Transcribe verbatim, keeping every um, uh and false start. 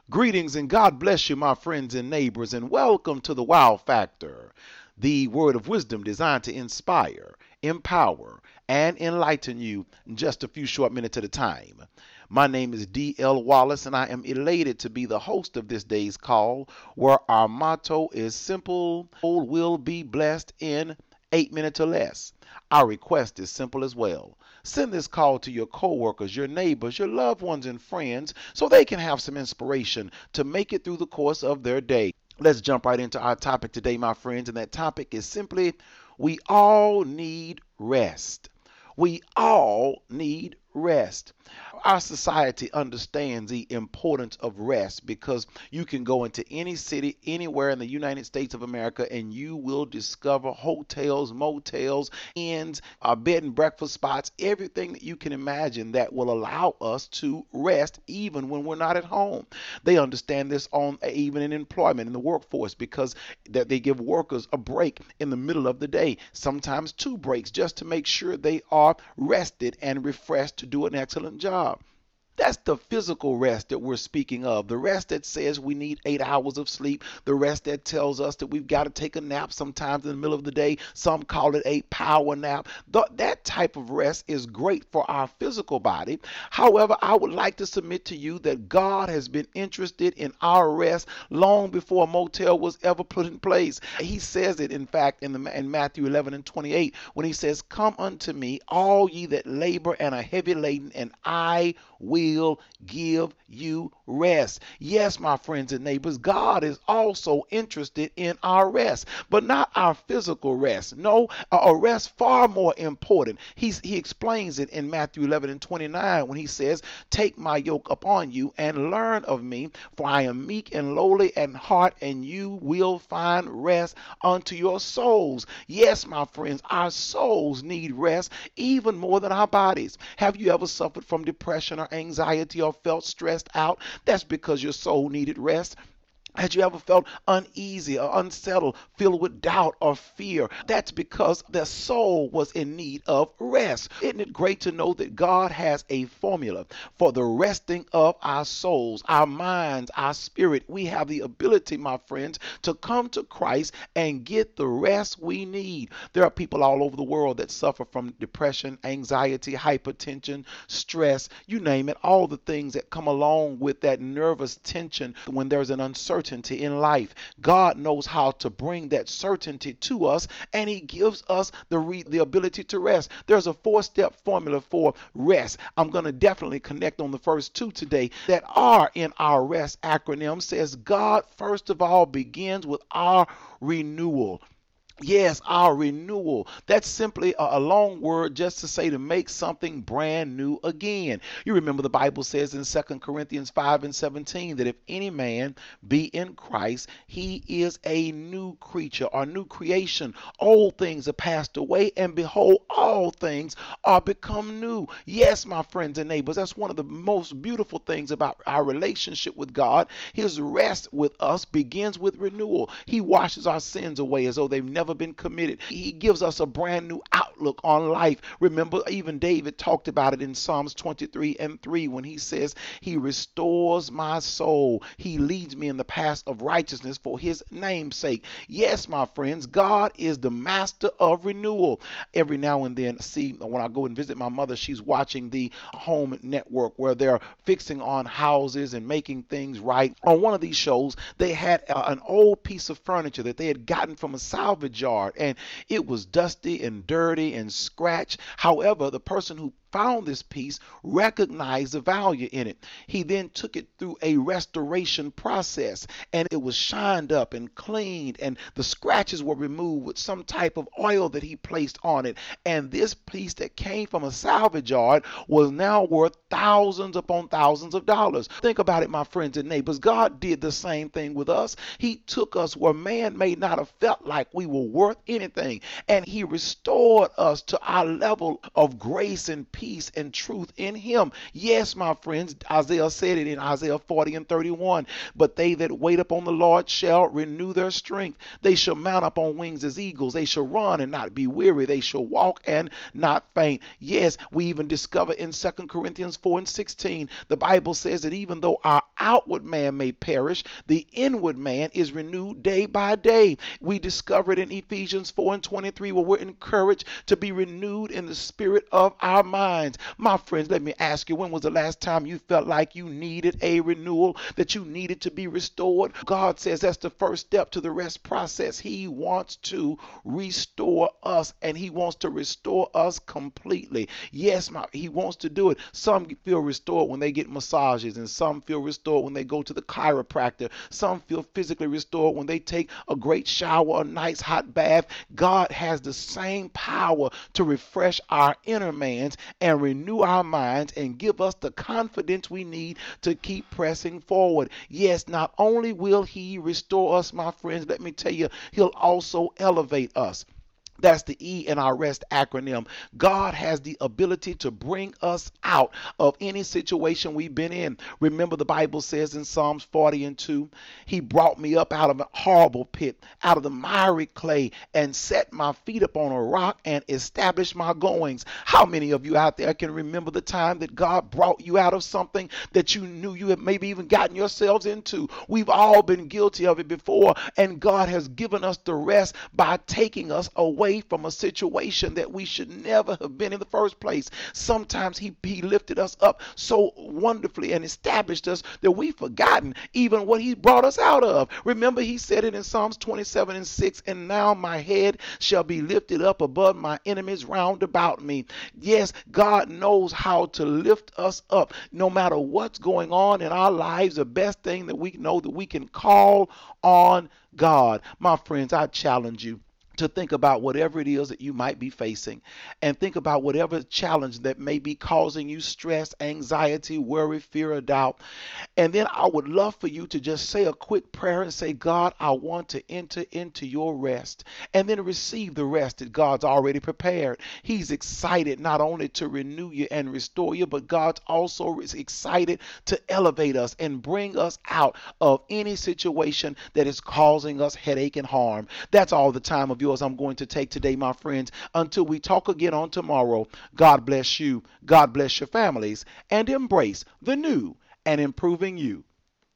Greetings and God bless you, my friends and neighbors, and welcome to the Wow Factor, the word of wisdom designed to inspire, empower, and enlighten you in just a few short minutes at a time. My name is D L Wallace, and I am elated to be the host of this day's call, where our motto is simple: will be blessed in eight minutes or less. Our request is simple as well. Send this call to your coworkers, your neighbors, your loved ones, and friends so they can have some inspiration to make it through the course of their day. Let's jump right into our topic today, my friends, and that topic is simply: we all need rest. We all need rest. Our society understands the importance of rest because you can go into any city anywhere in the United States of America and you will discover hotels, motels, inns, uh, bed and breakfast spots, everything that you can imagine that will allow us to rest even when we're not at home. They understand this on even in employment in the workforce because that they give workers a break in the middle of the day, sometimes two breaks, just to make sure they are rested and refreshed to do an excellent job. That's the physical rest that we're speaking of. The rest that says we need eight hours of sleep. The rest that tells us that we've got to take a nap sometimes in the middle of the day. Some call it a power nap. Th- that type of rest is great for our physical body. However, I would like to submit to you that God has been interested in our rest long before a motel was ever put in place. He says it, in fact, in, the, in Matthew eleven and twenty-eight, when he says, "Come unto me, all ye that labor and are heavy laden, and I will will give you rest." Yes, my friends and neighbors, God is also interested in our rest, but not our physical rest. No, a rest far more important. He's, he explains it in Matthew eleven and twenty-nine when he says, "Take my yoke upon you and learn of me, for I am meek and lowly in heart, and you will find rest unto your souls." Yes, my friends, our souls need rest even more than our bodies. Have you ever suffered from depression or anxiety? Anxiety or felt stressed out? That's because your soul needed rest. Had you ever felt uneasy or unsettled, filled with doubt or fear? That's because the soul was in need of rest. Isn't it great to know that God has a formula for the resting of our souls, our minds, our spirit? We have the ability, my friends, to come to Christ and get the rest we need. There are people all over the world that suffer from depression, anxiety, hypertension, stress, you name it, all the things that come along with that nervous tension when there's an uncertainty in life. God knows how to bring that certainty to us, and he gives us the re- the ability to rest. There's a four-step formula for rest. I'm going to definitely connect on the first two today. That R in our rest acronym says God first of all begins with our renewal. Yes, our renewal. That's simply a, a long word just to say to make something brand new again. You remember the Bible says in Second Corinthians five and seventeen that if any man be in Christ, he is a new creature or new creation. Old things are passed away, and behold, all things are become new. Yes, my friends and neighbors, that's one of the most beautiful things about our relationship with God. His rest with us begins with renewal. He washes our sins away as though they've never been committed. He gives us a brand new outlook on life. Remember, even David talked about it in Psalms twenty-three and three when he says, "He restores my soul. He leads me in the paths of righteousness for his name's sake." Yes, my friends, God is the master of renewal. Every now and then, see, when I go and visit my mother, she's watching the Home Network where they're fixing on houses and making things right. On one of these shows, they had uh, an old piece of furniture that they had gotten from a salvage yard, and it was dusty and dirty and scratched. However, the person who found this piece recognized the value in it. He then took it through a restoration process, and it was shined up and cleaned, and the scratches were removed with some type of oil that he placed on it. And this piece that came from a salvage yard was now worth thousands upon thousands of dollars. Think about it, my friends and neighbors. God did the same thing with us. He took us where man may not have felt like we were worth anything, and he restored us to our level of grace and peace and truth in him. Yes, my friends, Isaiah said it in Isaiah forty and thirty-one. But they that wait upon the Lord shall renew their strength. They shall mount up on wings as eagles. They shall run and not be weary. They shall walk and not faint. Yes, we even discover in Second Corinthians four and sixteen, the Bible says that even though our outward man may perish, the inward man is renewed day by day. We discover it in Ephesians four and twenty-three, where we're encouraged to be renewed in the spirit of our minds. My friends, let me ask you, when was the last time you felt like you needed a renewal, that you needed to be restored? God says that's the first step to the rest process. He wants to restore us, and he wants to restore us completely. Yes, my, he wants to do it. Some feel restored when they get massages, and some feel restored when they go to the chiropractor. Some feel physically restored when they take a great shower, a nice hot bath. God has the same power to refresh our inner man's and renew our minds and give us the confidence we need to keep pressing forward. Yes, not only will he restore us, my friends, let me tell you, he'll also elevate us. That's the E in our REST acronym. God has the ability to bring us out of any situation we've been in. Remember, the Bible says in Psalms forty and two, he brought me up out of a horrible pit, out of the miry clay, and set my feet upon a rock and established my goings. How many of you out there can remember the time that God brought you out of something that you knew you had maybe even gotten yourselves into? We've all been guilty of it before, and God has given us the rest by taking us away from a situation that we should never have been in the first place. Sometimes he, he lifted us up so wonderfully and established us that we've forgotten even what he brought us out of. Remember, he said it in Psalms twenty-seven and six, and now my head shall be lifted up above my enemies round about me. Yes, God knows how to lift us up no matter what's going on in our lives. The best thing that we know, that we can call on God. My friends, I challenge you to think about whatever it is that you might be facing, and think about whatever challenge that may be causing you stress, anxiety, worry, fear, or doubt. And then I would love for you to just say a quick prayer and say, God, I want to enter into your rest, and then receive the rest that God's already prepared. He's excited not only to renew you and restore you, but God's also excited to elevate us and bring us out of any situation that is causing us headache and harm. That's all the time of yours I'm going to take today, my friends. Until we talk again on tomorrow, God bless you, God bless your families, and embrace the new and improving you.